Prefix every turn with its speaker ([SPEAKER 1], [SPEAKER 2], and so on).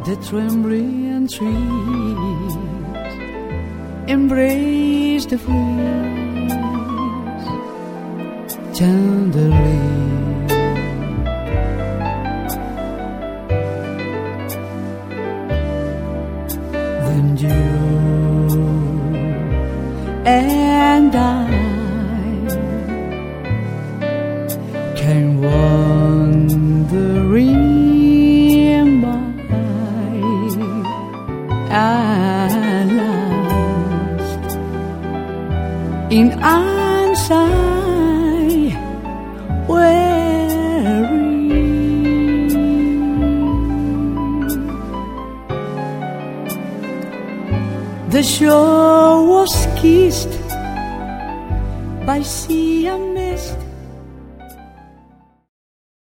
[SPEAKER 1] the trembling trees embrace the breeze tenderly. Then you and I can wandering by at last in unsight weary. The shore was kissed by sea and